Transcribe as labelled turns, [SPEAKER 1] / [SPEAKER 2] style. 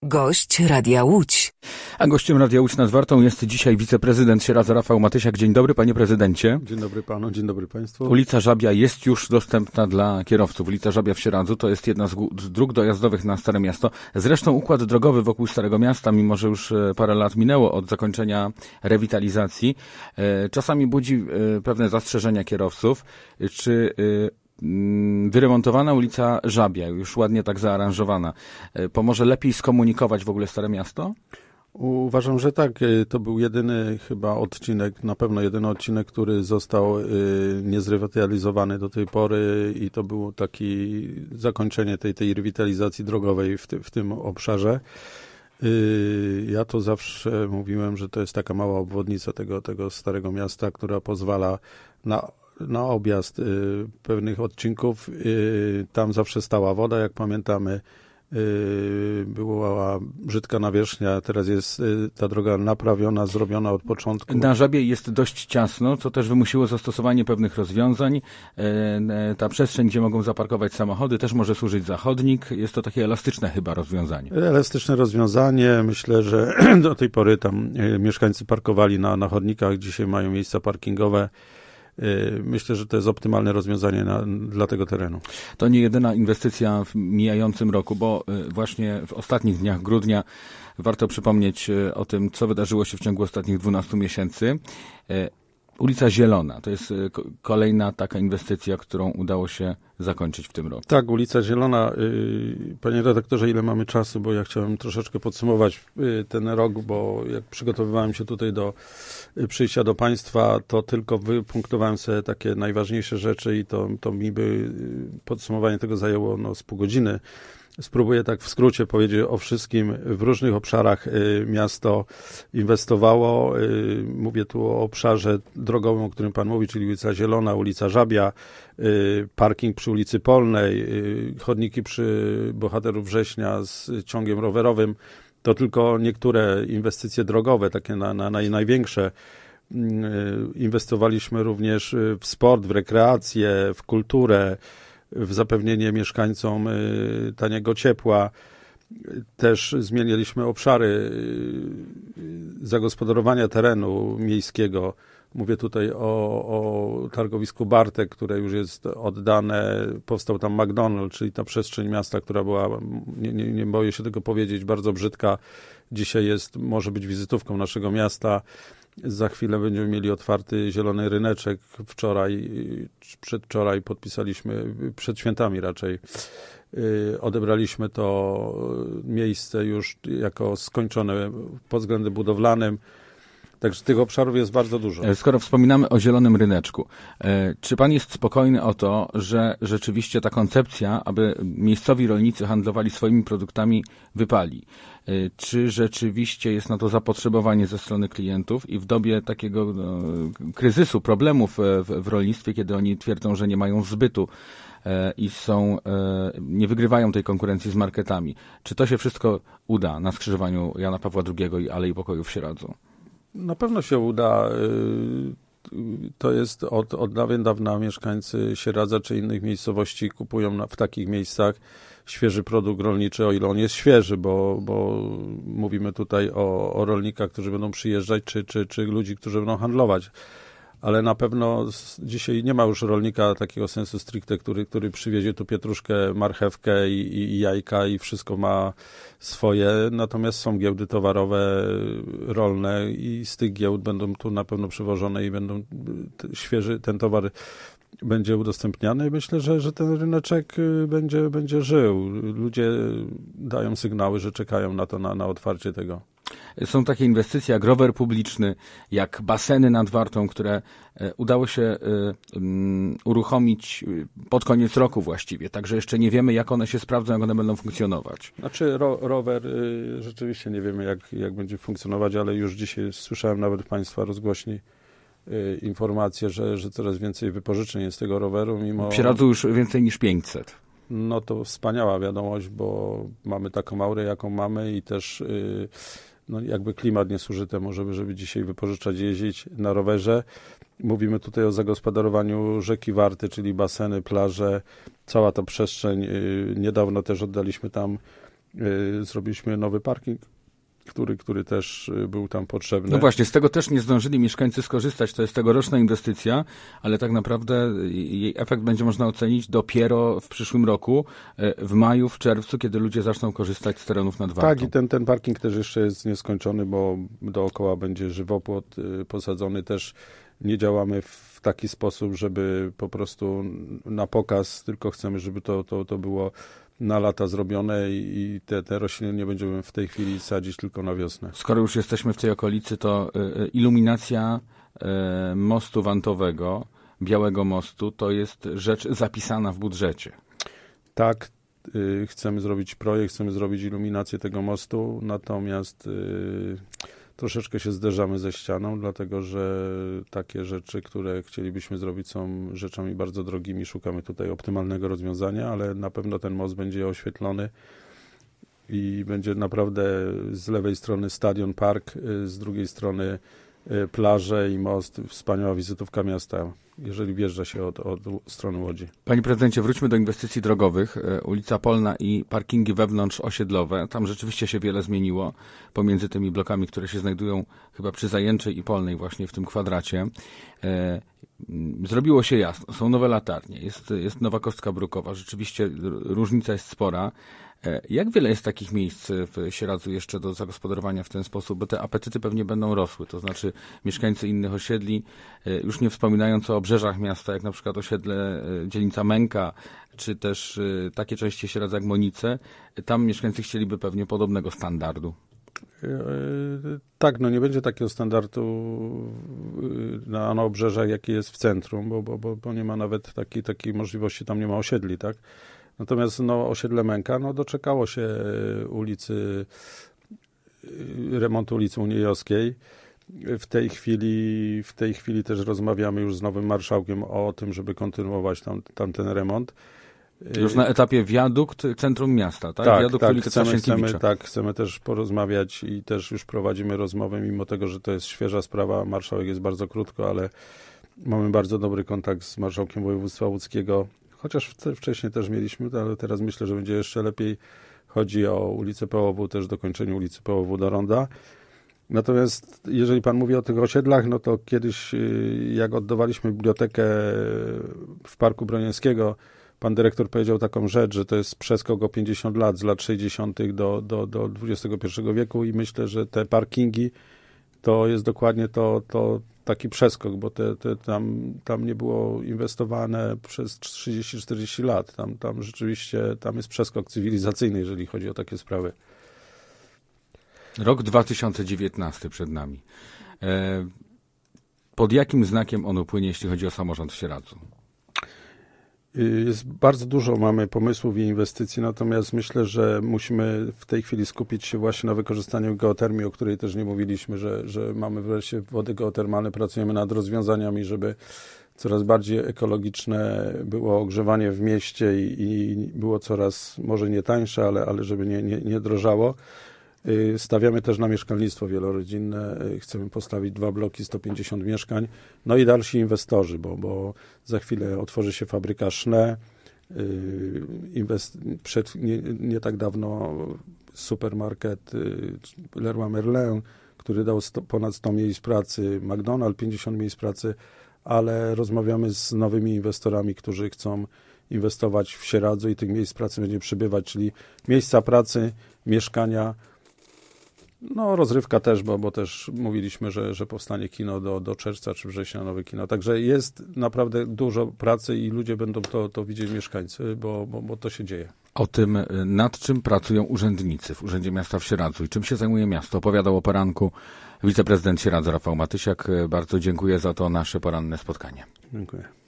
[SPEAKER 1] Gość Radia Łódź.
[SPEAKER 2] A gościem Radia Łódź nad Wartą jest dzisiaj wiceprezydent Sieradza Rafał Matysiak. Dzień dobry, panie prezydencie.
[SPEAKER 3] Dzień dobry panu, dzień dobry państwu.
[SPEAKER 2] Ulica Żabia jest już dostępna dla kierowców. Ulica Żabia w Sieradzu to jest jedna z dróg dojazdowych na Stare Miasto. Zresztą układ drogowy wokół Starego Miasta, mimo że już parę lat minęło od zakończenia rewitalizacji, czasami budzi pewne zastrzeżenia kierowców. Czy wyremontowana ulica Żabia, już ładnie tak zaaranżowana, pomoże lepiej skomunikować w ogóle Stare Miasto?
[SPEAKER 3] Uważam, że tak. To był jedyny chyba odcinek, na pewno jedyny odcinek, który został niezrewitalizowany do tej pory i to było takie zakończenie tej rewitalizacji drogowej w tym obszarze. Ja to zawsze mówiłem, że to jest taka mała obwodnica tego Starego Miasta, która pozwala na objazd pewnych odcinków. Tam zawsze stała woda, jak pamiętamy. Była brzydka nawierzchnia, teraz jest ta droga naprawiona, zrobiona od początku.
[SPEAKER 2] Na Żabie jest dość ciasno, co też wymusiło zastosowanie pewnych rozwiązań. Ta przestrzeń, gdzie mogą zaparkować samochody, też może służyć za chodnik. Jest to takie elastyczne chyba rozwiązanie. Elastyczne
[SPEAKER 3] rozwiązanie. Myślę, że do tej pory tam mieszkańcy parkowali na chodnikach, dzisiaj mają miejsca parkingowe. Myślę, że to jest optymalne rozwiązanie dla tego terenu.
[SPEAKER 2] To nie jedyna inwestycja w mijającym roku, bo właśnie w ostatnich dniach grudnia warto przypomnieć o tym, co wydarzyło się w ciągu ostatnich 12 miesięcy. Ulica Zielona to jest kolejna taka inwestycja, którą udało się zakończyć w tym roku.
[SPEAKER 3] Tak, ulica Zielona. Panie redaktorze, ile mamy czasu, bo ja chciałem troszeczkę podsumować ten rok, bo jak przygotowywałem się tutaj do przyjścia do państwa, to tylko wypunktowałem sobie takie najważniejsze rzeczy i to mi by podsumowanie tego zajęło z pół godziny. Spróbuję tak w skrócie powiedzieć o wszystkim. W różnych obszarach miasto inwestowało. Mówię tu o obszarze drogowym, o którym pan mówi, czyli ulica Zielona, ulica Żabia, parking przy ulicy Polnej, chodniki przy Bohaterów Września z ciągiem rowerowym. To tylko niektóre inwestycje drogowe, takie największe. Inwestowaliśmy również w sport, w rekreację, w kulturę, w zapewnienie mieszkańcom taniego ciepła. Też zmieniliśmy obszary zagospodarowania terenu miejskiego. Mówię tutaj o targowisku Bartek, które już jest oddane. Powstał tam McDonald's, czyli ta przestrzeń miasta, która była, nie boję się tego powiedzieć, bardzo brzydka. Dzisiaj może być wizytówką naszego miasta. Za chwilę będziemy mieli otwarty zielony ryneczek. Przedwczoraj podpisaliśmy, przed świętami raczej, odebraliśmy to miejsce już jako skończone pod względem budowlanym. Także tych obszarów jest bardzo dużo.
[SPEAKER 2] Skoro wspominamy o zielonym ryneczku, czy pan jest spokojny o to, że rzeczywiście ta koncepcja, aby miejscowi rolnicy handlowali swoimi produktami, wypali? Czy rzeczywiście jest na to zapotrzebowanie ze strony klientów i w dobie takiego kryzysu, problemów w rolnictwie, kiedy oni twierdzą, że nie mają zbytu i nie wygrywają tej konkurencji z marketami, czy to się wszystko uda na skrzyżowaniu Jana Pawła II i Alei Pokoju w Sieradzu?
[SPEAKER 3] Na pewno się uda. To jest od dawien dawna mieszkańcy Sieradza czy innych miejscowości kupują w takich miejscach świeży produkt rolniczy, o ile on jest świeży, bo mówimy tutaj o rolnikach, którzy będą przyjeżdżać, czy ludzi, którzy będą handlować. Ale na pewno dzisiaj nie ma już rolnika takiego sensu stricte, który przywiezie tu pietruszkę, marchewkę i jajka i wszystko ma swoje. Natomiast są giełdy towarowe, rolne i z tych giełd będą tu na pewno przywożone i będą świeży ten towar będzie udostępniany. Myślę, że ten ryneczek będzie żył. Ludzie dają sygnały, że czekają na otwarcie tego.
[SPEAKER 2] Są takie inwestycje jak rower publiczny, jak baseny nad Wartą, które udało się uruchomić pod koniec roku właściwie. Także jeszcze nie wiemy, jak one się sprawdzą, jak one będą funkcjonować.
[SPEAKER 3] Znaczy rower rzeczywiście nie wiemy, jak będzie funkcjonować, ale już dzisiaj słyszałem nawet państwa rozgłośni informację, że coraz więcej wypożyczeń jest tego roweru.
[SPEAKER 2] W Sieradzu już więcej niż 500.
[SPEAKER 3] No to wspaniała wiadomość, bo mamy taką aurę, jaką mamy i też jakby klimat nie służy temu, żeby dzisiaj wypożyczać, jeździć na rowerze. Mówimy tutaj o zagospodarowaniu rzeki Warty, czyli baseny, plaże, cała ta przestrzeń. Niedawno też oddaliśmy tam Zrobiliśmy nowy parking, który też był tam potrzebny.
[SPEAKER 2] No właśnie, z tego też nie zdążyli mieszkańcy skorzystać. To jest tegoroczna inwestycja, ale tak naprawdę jej efekt będzie można ocenić dopiero w przyszłym roku, w maju, w czerwcu, kiedy ludzie zaczną korzystać z terenów nad Wartą.
[SPEAKER 3] Tak, i ten parking też jeszcze jest nieskończony, bo dookoła będzie żywopłot posadzony. Też nie działamy w taki sposób, żeby po prostu na pokaz, tylko chcemy, żeby to było na lata zrobione i te rośliny nie będziemy w tej chwili sadzić tylko na wiosnę.
[SPEAKER 2] Skoro już jesteśmy w tej okolicy, to iluminacja mostu wantowego, Białego Mostu, to jest rzecz zapisana w budżecie.
[SPEAKER 3] Tak, chcemy zrobić projekt, chcemy zrobić iluminację tego mostu, natomiast troszeczkę się zderzamy ze ścianą, dlatego że takie rzeczy, które chcielibyśmy zrobić, są rzeczami bardzo drogimi. Szukamy tutaj optymalnego rozwiązania, ale na pewno ten most będzie oświetlony i będzie naprawdę z lewej strony stadion, park, z drugiej strony plaże i most, wspaniała wizytówka miasta, jeżeli wjeżdża się od strony Łodzi.
[SPEAKER 2] Panie prezydencie, wróćmy do inwestycji drogowych. Ulica Polna i parkingi wewnątrzosiedlowe. Tam rzeczywiście się wiele zmieniło pomiędzy tymi blokami, które się znajdują chyba przy Zajęczej i Polnej właśnie w tym kwadracie. Zrobiło się jasno. Są nowe latarnie. Jest nowa kostka brukowa. Rzeczywiście różnica jest spora. Jak wiele jest takich miejsc w Sieradzu jeszcze do zagospodarowania w ten sposób? Bo te apetyty pewnie będą rosły. To znaczy mieszkańcy innych osiedli, już nie wspominając o obrzeżach miasta, jak na przykład osiedle dzielnica Męka, czy też takie części Sieradza jak Monice, tam mieszkańcy chcieliby pewnie podobnego standardu.
[SPEAKER 3] Tak, no nie będzie takiego standardu na obrzeżach, jaki jest w centrum, bo nie ma nawet takiej możliwości, tam nie ma osiedli, tak? Natomiast osiedle Męka doczekało się remontu ulicy Uniejowskiej. W tej chwili też rozmawiamy już z nowym marszałkiem o tym, żeby kontynuować tam ten remont.
[SPEAKER 2] Już na etapie wiadukt centrum miasta, tak? Wiadukt ulicy Stasienkiewicza.
[SPEAKER 3] Chcemy też porozmawiać i też już prowadzimy rozmowę, mimo tego, że to jest świeża sprawa. Marszałek jest bardzo krótko, ale mamy bardzo dobry kontakt z marszałkiem województwa łódzkiego. Chociaż wcześniej też mieliśmy, ale teraz myślę, że będzie jeszcze lepiej. Chodzi o ulicę POW, też dokończenie ulicy POW do Ronda. Natomiast jeżeli pan mówi o tych osiedlach, no to kiedyś jak oddawaliśmy bibliotekę w Parku Broniewskiego, pan dyrektor powiedział taką rzecz, że to jest przeskok o 50 lat, z lat 60. do XXI wieku i myślę, że te parkingi to jest dokładnie to taki przeskok, bo tam nie było inwestowane przez 30-40 lat. Tam rzeczywiście jest przeskok cywilizacyjny, jeżeli chodzi o takie sprawy.
[SPEAKER 2] Rok 2019 przed nami. Pod jakim znakiem on upłynie, jeśli chodzi o samorząd w Sieradzu?
[SPEAKER 3] Jest bardzo dużo, mamy pomysłów i inwestycji, natomiast myślę, że musimy w tej chwili skupić się właśnie na wykorzystaniu geotermii, o której też nie mówiliśmy, że mamy wreszcie wody geotermalne, pracujemy nad rozwiązaniami, żeby coraz bardziej ekologiczne było ogrzewanie w mieście i było coraz, może nie tańsze, ale żeby nie drożało. Stawiamy też na mieszkalnictwo wielorodzinne. Chcemy postawić 2 bloki, 150 mieszkań. No i dalsi inwestorzy, bo za chwilę otworzy się fabryka Schnee. Nie tak dawno supermarket Leroy Merlin, który dał ponad 100 miejsc pracy, McDonald's 50 miejsc pracy, ale rozmawiamy z nowymi inwestorami, którzy chcą inwestować w Sieradzu i tych miejsc pracy będzie przybywać, czyli miejsca pracy, mieszkania. No, rozrywka też, bo też mówiliśmy, że powstanie kino do czerwca czy września, nowe kino. Także jest naprawdę dużo pracy i ludzie będą to widzieć, mieszkańcy, bo to się dzieje.
[SPEAKER 2] O tym, nad czym pracują urzędnicy w Urzędzie Miasta w Sieradzu i czym się zajmuje miasto, opowiadał o poranku wiceprezydent Sieradza Rafał Matysiak. Bardzo dziękuję za to nasze poranne spotkanie.
[SPEAKER 3] Dziękuję.